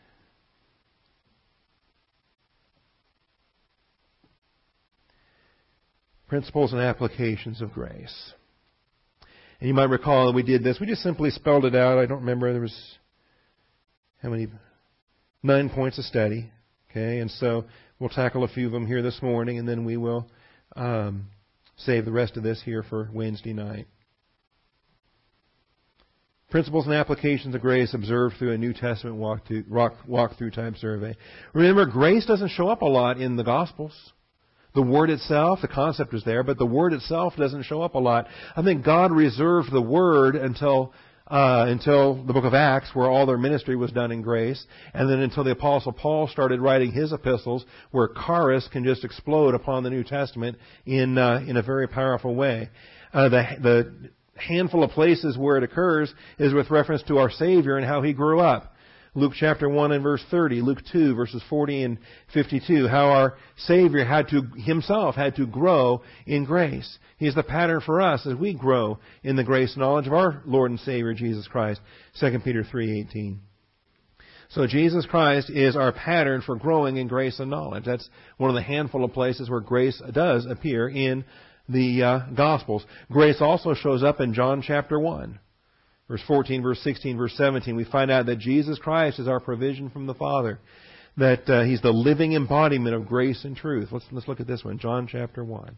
Principles and applications of grace. And you might recall that we did this. We just simply spelled it out. I don't remember. There was how many? Nine points of study. Okay, and so we'll tackle a few of them here this morning, and then we will um, save the rest of this here for Wednesday night. Principles and applications of grace observed through a New Testament walk to, walk, walk-through type survey. Remember, grace doesn't show up a lot in the Gospels. The Word itself, the concept is there, but the Word itself doesn't show up a lot. I think God reserved the Word until uh, until the book of Acts, where all their ministry was done in grace, and then until the Apostle Paul started writing his epistles, where charis can just explode upon the New Testament in uh, in a very powerful way. Uh, the the handful of places where it occurs is with reference to our Savior and how He grew up. Luke chapter one and verse thirty, Luke two verses forty and fifty-two, how our Savior had to, Himself had to grow in grace. He's the pattern for us as we grow in the grace and knowledge of our Lord and Savior Jesus Christ. Second Peter three eighteen. So Jesus Christ is our pattern for growing in grace and knowledge. That's one of the handful of places where grace does appear in the uh, Gospels. Grace also shows up in John chapter one. Verse fourteen, verse sixteen, verse seventeen. We find out that Jesus Christ is our provision from the Father. That uh, He's the living embodiment of grace and truth. Let's, let's look at this one. John chapter one.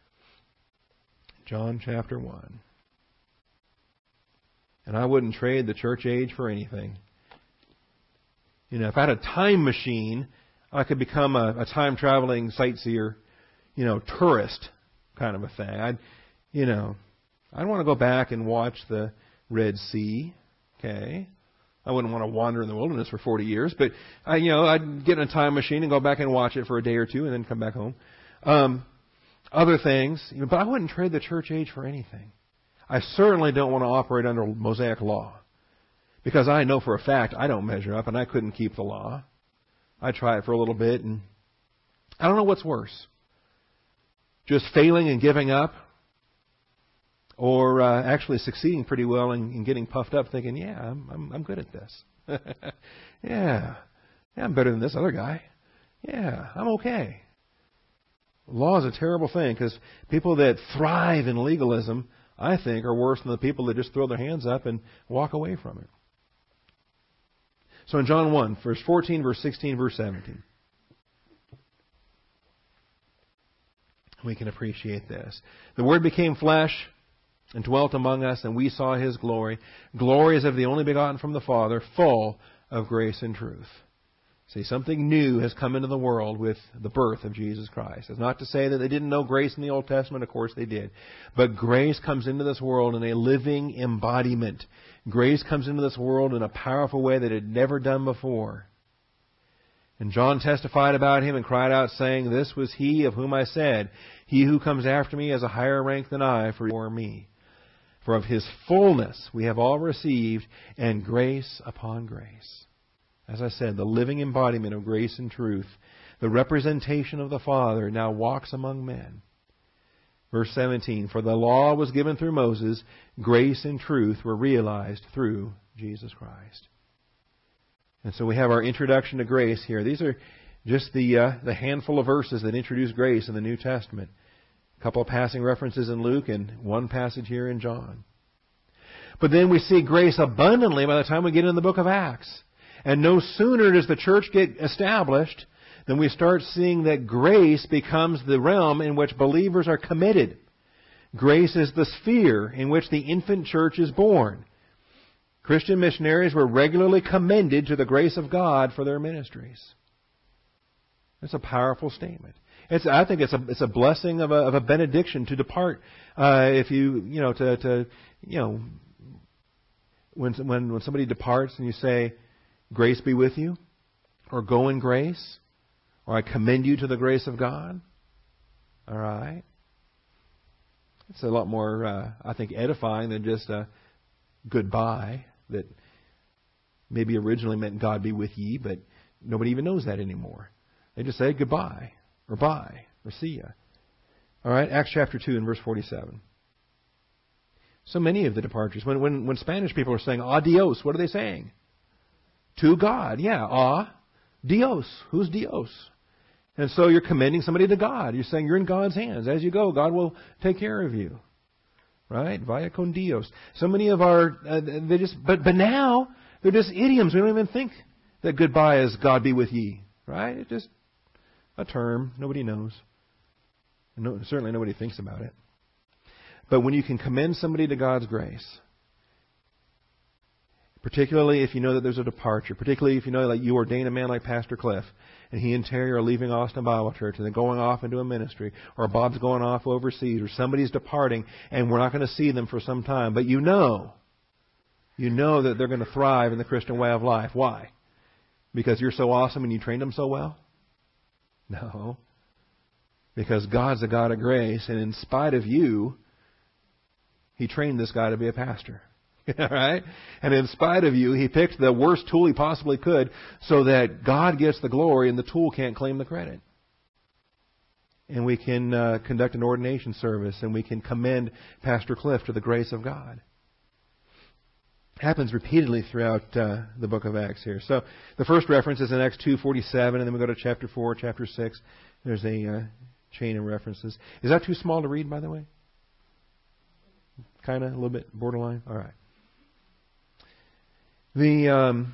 John chapter one. And I wouldn't trade the church age for anything. You know, if I had a time machine, I could become a, a time-traveling sightseer, you know, tourist kind of a thing. I'd, you know, I'd want to go back and watch the Red Sea. Okay, I wouldn't want to wander in the wilderness for forty years, but I, you know, I'd get in a time machine and go back and watch it for a day or two, and then come back home. Um, other things, you know, but I wouldn't trade the church age for anything. I certainly don't want to operate under Mosaic law, because I know for a fact I don't measure up, and I couldn't keep the law. I try it for a little bit, and I don't know what's worse. Just failing and giving up, or uh, actually succeeding pretty well and, and getting puffed up thinking, yeah, I'm, I'm, I'm good at this. yeah. yeah, I'm better than this other guy. Yeah, I'm okay. Law is a terrible thing, because people that thrive in legalism, I think, are worse than the people that just throw their hands up and walk away from it. So in John one, verse fourteen, verse sixteen, verse seventeen, we can appreciate this. The Word became flesh and dwelt among us, and we saw His glory. Glory as of the only begotten from the Father, full of grace and truth. See, something new has come into the world with the birth of Jesus Christ. It's not to say that they didn't know grace in the Old Testament. Of course they did. But grace comes into this world in a living embodiment. Grace comes into this world in a powerful way that it had never done before. And John testified about Him and cried out, saying, "This was He of whom I said, He who comes after me has a higher rank than I, for before me. For of His fullness we have all received, and grace upon grace." As I said, the living embodiment of grace and truth, the representation of the Father, now walks among men. Verse seventeen, "For the law was given through Moses, grace and truth were realized through Jesus Christ." And so we have our introduction to grace here. These are just the uh, the handful of verses that introduce grace in the New Testament. A couple of passing references in Luke and one passage here in John. But then we see grace abundantly by the time we get into the book of Acts. And no sooner does the church get established than we start seeing that grace becomes the realm in which believers are committed. Grace is the sphere in which the infant church is born. Christian missionaries were regularly commended to the grace of God for their ministries. It's a powerful statement. It's, I think it's a, it's a blessing of a, of a benediction to depart. Uh, if you, you know, to, to, you know, when, when, when somebody departs and you say, "Grace be with you," or "Go in grace," or "I commend you to the grace of God." All right. It's a lot more, uh, I think, edifying than just a goodbye that maybe originally meant "God be with ye," but nobody even knows that anymore. They just say goodbye, or bye, or see ya. All right, Acts chapter two and verse forty-seven. So many of the departures, when, when, when Spanish people are saying "adios," what are they saying? To God, yeah. Ah, Dios. Who's Dios? And so you're commending somebody to God. You're saying you're in God's hands. As you go, God will take care of you. Right? Vaya con Dios. So many of our, uh, they just, but, but now, they're just idioms. We don't even think that goodbye is "God be with ye." Right? It's just a term. Nobody knows. No, certainly nobody thinks about it. But when you can commend somebody to God's grace, Particularly if you know that there's a departure. Particularly if you know that you ordain a man like Pastor Cliff, and he and Terry are leaving Austin Bible Church, and they're going off into a ministry, or Bob's going off overseas, or somebody's departing, and we're not going to see them for some time. But you know, you know that they're going to thrive in the Christian way of life. Why? Because you're so awesome and you trained them so well? No. Because God's a God of grace, and in spite of you, He trained this guy to be a pastor. All right? And in spite of you, He picked the worst tool He possibly could so that God gets the glory and the tool can't claim the credit. And we can uh, conduct an ordination service, and we can commend Pastor Cliff to the grace of God. Happens repeatedly throughout uh, the book of Acts here. So the first reference is in Acts two forty-seven, and then we go to chapter four, chapter six. There's a uh, chain of references. Is that too small to read, by the way? Kind of, a little bit borderline? All right. The um,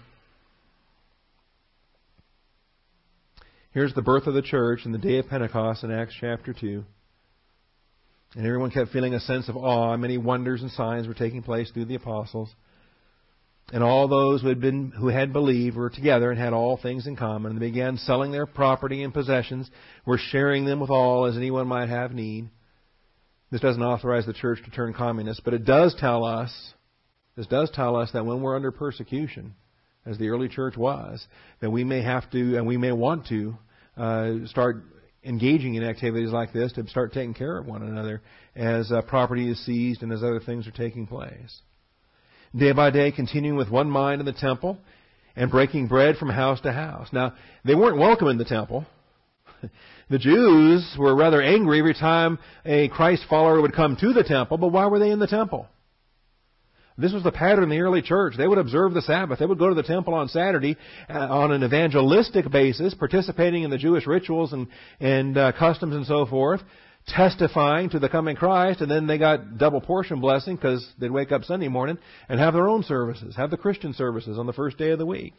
here's the birth of the church and the day of Pentecost in Acts chapter two. And everyone kept feeling a sense of awe. Many wonders and signs were taking place through the apostles. And all those who had been who had believed were together and had all things in common. And they began selling their property and possessions, were sharing them with all as anyone might have need. This doesn't authorize the church to turn communist, but it does tell us, this does tell us that when we're under persecution, as the early church was, that we may have to and we may want to uh, start engaging in activities like this to start taking care of one another as uh, property is seized and as other things are taking place. Day by day, continuing with one mind in the temple and breaking bread from house to house. Now, they weren't welcome in the temple. The Jews were rather angry every time a Christ follower would come to the temple, but why were they in the temple? This was the pattern in the early church. They would observe the Sabbath. They would go to the temple on Saturday uh, on an evangelistic basis, participating in the Jewish rituals and, and uh, customs and so forth, testifying to the coming Christ, and then they got double portion blessing because they'd wake up Sunday morning and have their own services, have the Christian services on the first day of the week.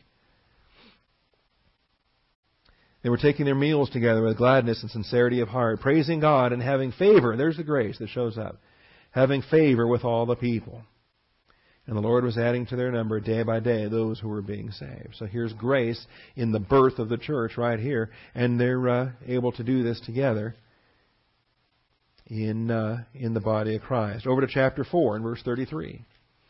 They were taking their meals together with gladness and sincerity of heart, praising God and having favor. There's the grace that shows up. Having favor with all the people. And the Lord was adding to their number day by day those who were being saved. So here's grace in the birth of the church right here. And they're uh, able to do this together in uh, in the body of Christ. Over to chapter four and verse thirty-three.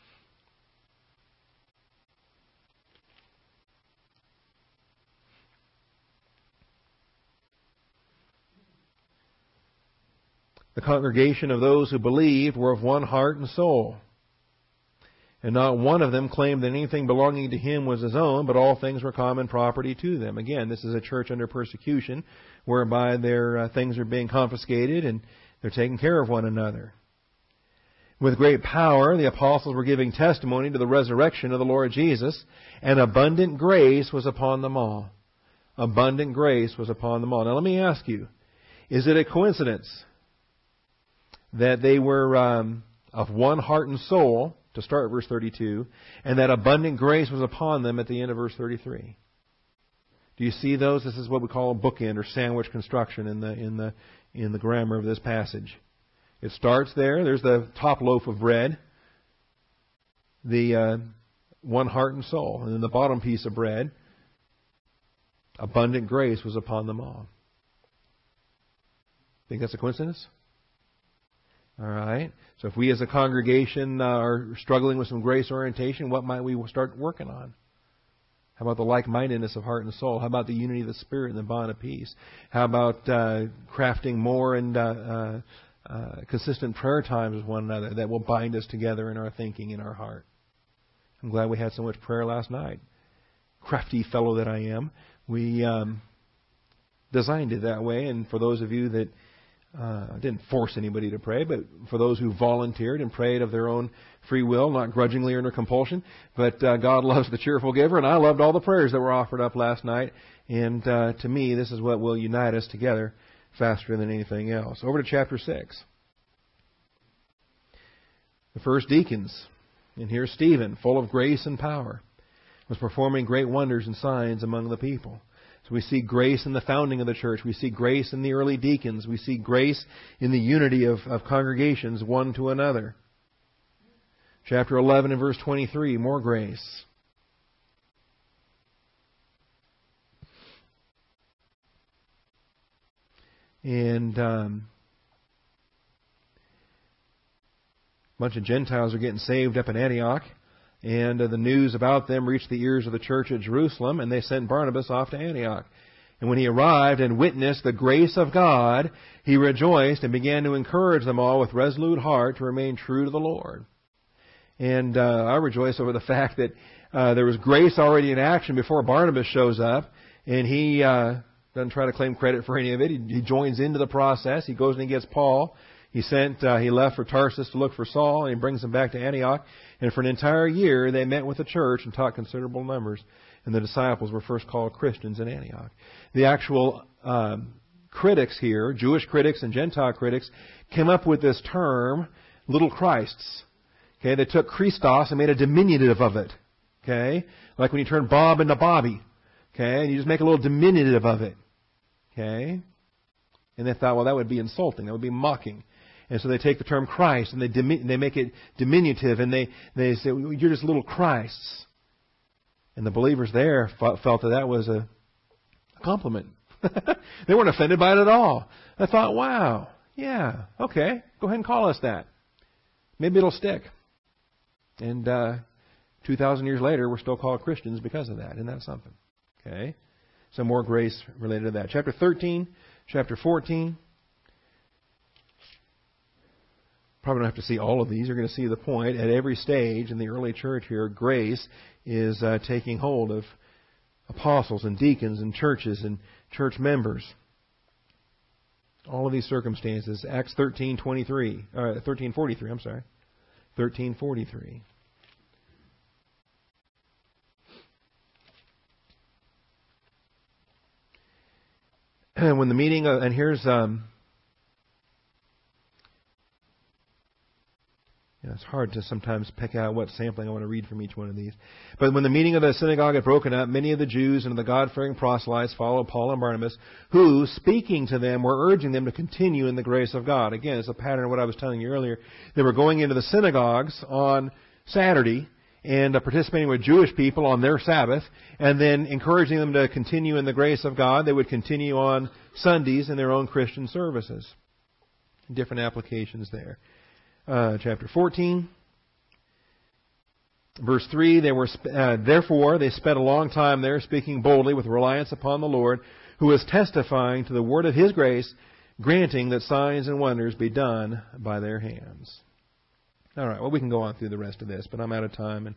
The congregation of those who believed were of one heart and soul. And not one of them claimed that anything belonging to him was his own, but all things were common property to them. Again, this is a church under persecution, whereby their uh, things are being confiscated and they're taking care of one another. With great power, the apostles were giving testimony to the resurrection of the Lord Jesus, and abundant grace was upon them all. Abundant grace was upon them all. Now let me ask you, is it a coincidence that they were um, of one heart and soul, to start at verse thirty-two, and that abundant grace was upon them at the end of verse thirty-three? Do you see those? This is what we call a bookend or sandwich construction in the in the in the grammar of this passage. It starts there. There's the top loaf of bread, the uh, one heart and soul, and then the bottom piece of bread. Abundant grace was upon them all. Think that's a coincidence? All right. So if we as a congregation uh, are struggling with some grace orientation, what might we start working on? How about the like-mindedness of heart and soul? How about the unity of the Spirit and the bond of peace? How about uh, crafting more and uh, uh, uh, consistent prayer times with one another that will bind us together in our thinking, in our heart? I'm glad we had so much prayer last night. Crafty fellow that I am. We um, designed it that way, and for those of you that Uh, I didn't force anybody to pray, but for those who volunteered and prayed of their own free will, not grudgingly or under compulsion, but uh, God loves the cheerful giver, and I loved all the prayers that were offered up last night. And uh, to me, this is what will unite us together faster than anything else. Over to chapter six. The first deacons, and here's Stephen, full of grace and power, was performing great wonders and signs among the people. So we see grace in the founding of the church. We see grace in the early deacons. We see grace in the unity of, of congregations one to another. Chapter eleven and verse twenty-three, more grace. And um, a bunch of Gentiles are getting saved up in Antioch. And uh, the news about them reached the ears of the church at Jerusalem, and they sent Barnabas off to Antioch. And when he arrived and witnessed the grace of God, he rejoiced and began to encourage them all with resolute heart to remain true to the Lord. And uh, I rejoice over the fact that uh, there was grace already in action before Barnabas shows up, and he uh, doesn't try to claim credit for any of it. He, he joins into the process. He goes and he gets Paul. He sent. Uh, he left for Tarsus to look for Saul, and he brings him back to Antioch. And for an entire year, they met with the church and taught considerable numbers. And the disciples were first called Christians in Antioch. The actual um, critics here, Jewish critics and Gentile critics, came up with this term, little Christs. Okay, they took Christos and made a diminutive of it. Okay, like when you turn Bob into Bobby. Okay, and you just make a little diminutive of it. Okay, and they thought, well, that would be insulting. That would be mocking. And so they take the term Christ and they dimi- they make it diminutive, and they, they say, you're just little Christs. And the believers there felt that that was a compliment. They weren't offended by it at all. I thought, wow, yeah, okay, go ahead and call us that. Maybe it'll stick. And uh, two thousand years later, we're still called Christians because of that. Isn't that something? Okay. Some more grace related to that. Chapter thirteen, chapter fourteen. Probably don't have to see all of these. You're going to see the point. At every stage in the early church here, grace is uh, taking hold of apostles and deacons and churches and church members. All of these circumstances. Acts thirteen twenty-three, uh, thirteen forty-three. I'm sorry, thirteen forty-three. And when the meeting, uh, and here's. Um, It's hard to sometimes pick out what sampling I want to read from each one of these. But when the meeting of the synagogue had broken up, many of the Jews and the God-fearing proselytes followed Paul and Barnabas, who, speaking to them, were urging them to continue in the grace of God. Again, it's a pattern of what I was telling you earlier. They were going into the synagogues on Saturday and uh, participating with Jewish people on their Sabbath, and then encouraging them to continue in the grace of God. They would continue on Sundays in their own Christian services. Different applications there. Uh, chapter fourteen, verse three, they were, uh, therefore they spent a long time there speaking boldly with reliance upon the Lord, who is testifying to the word of His grace, granting that signs and wonders be done by their hands. All right, well, we can go on through the rest of this, but I'm out of time and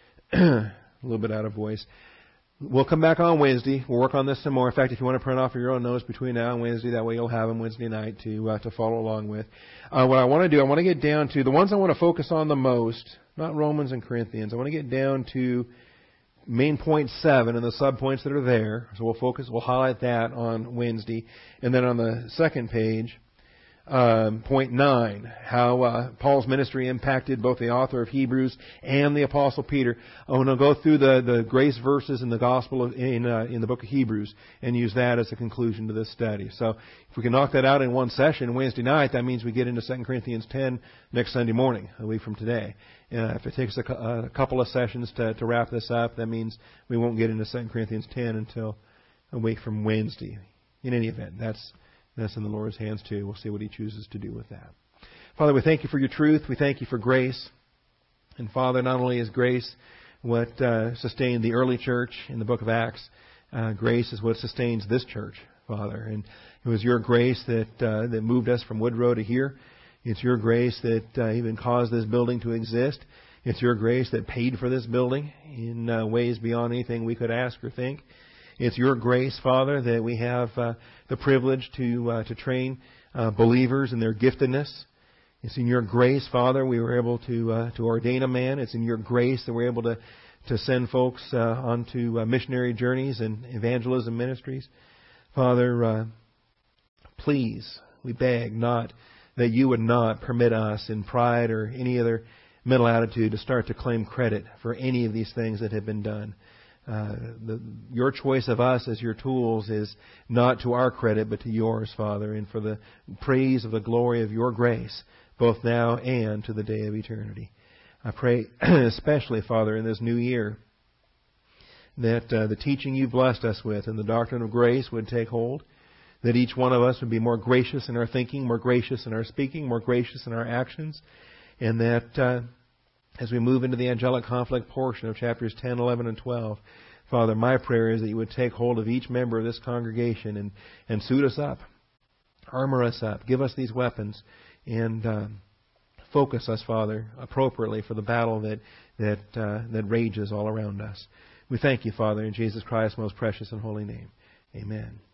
a little bit out of voice. We'll come back on Wednesday. We'll work on this some more. In fact, if you want to print off your own notes between now and Wednesday, that way you'll have them Wednesday night to uh, to follow along with. Uh, what I want to do, I want to get down to the ones I want to focus on the most, not Romans and Corinthians. I want to get down to main point seven and the subpoints that are there. So we'll focus, we'll highlight that on Wednesday. And then on the second page, Um, point nine, how uh, Paul's ministry impacted both the author of Hebrews and the Apostle Peter. I want to go through the, the grace verses in the Gospel of, in uh, in the book of Hebrews and use that as a conclusion to this study. So if we can knock that out in one session Wednesday night, that means we get into Second Corinthians ten next Sunday morning, a week from today. Uh, if it takes a, a couple of sessions to, to wrap this up, that means we won't get into Second Corinthians ten until a week from Wednesday. In any event, that's That's in the Lord's hands too. We'll see what He chooses to do with that. Father, we thank You for Your truth. We thank You for grace. And Father, not only is grace what uh, sustained the early church in the book of Acts, uh, grace is what sustains this church, Father. And it was Your grace that uh, that moved us from Woodrow to here. It's Your grace that uh, even caused this building to exist. It's Your grace that paid for this building in uh, ways beyond anything we could ask or think. It's Your grace, Father, that we have uh, the privilege to uh, to train uh, believers in their giftedness. It's in Your grace, Father, we were able to uh, to ordain a man. It's in Your grace that we're able to to send folks uh, onto uh, missionary journeys and evangelism ministries. Father, uh, please, we beg not that You would not permit us in pride or any other mental attitude to start to claim credit for any of these things that have been done. Uh, the, Your choice of us as Your tools is not to our credit, but to Yours, Father, and for the praise of the glory of Your grace, both now and to the day of eternity. I pray especially, Father, in this new year, that uh, the teaching you've blessed us with and the doctrine of grace would take hold, that each one of us would be more gracious in our thinking, more gracious in our speaking, more gracious in our actions, and that uh, as we move into the angelic conflict portion of chapters ten, eleven, and twelve, Father, my prayer is that you would take hold of each member of this congregation and, and suit us up, armor us up, give us these weapons, and uh, focus us, Father, appropriately for the battle that that uh, that rages all around us. We thank you, Father, in Jesus Christ's most precious and holy name. Amen.